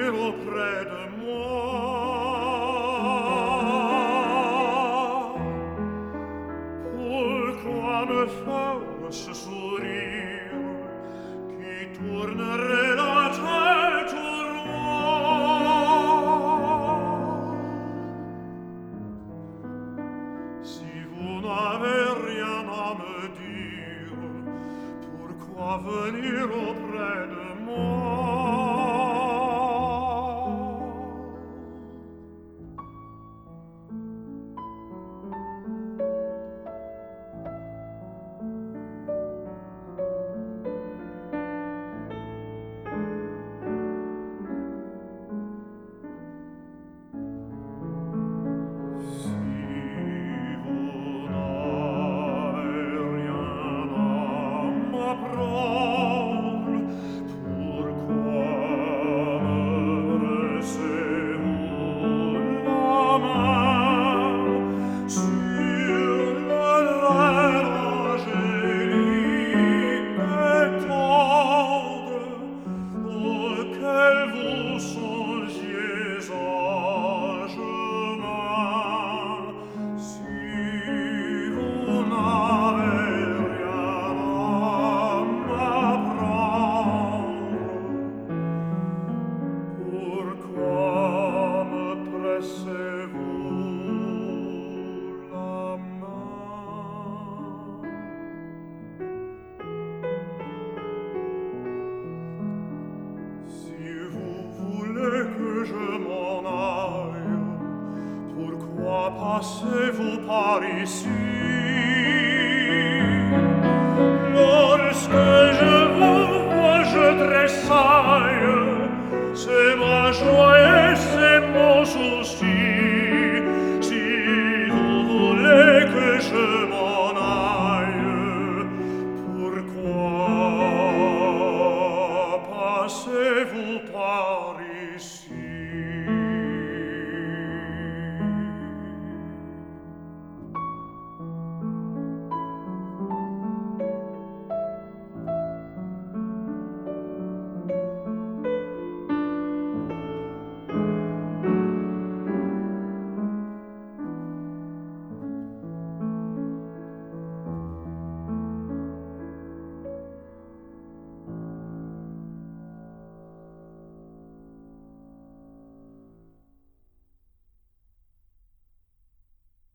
venir auprès de moi. Pourquoi me faire ce sourire qui tournerait la tête au roi? Si vous n'avez rien à me dire, pourquoi venir auprès de moi? Que je m'en aille, pourquoi passez-vous par ici? Lorsque je vous vois, je tressaille, c'est ma joie et c'est mon souci. Si vous voulez que je m'en aille, pourquoi passez-vous par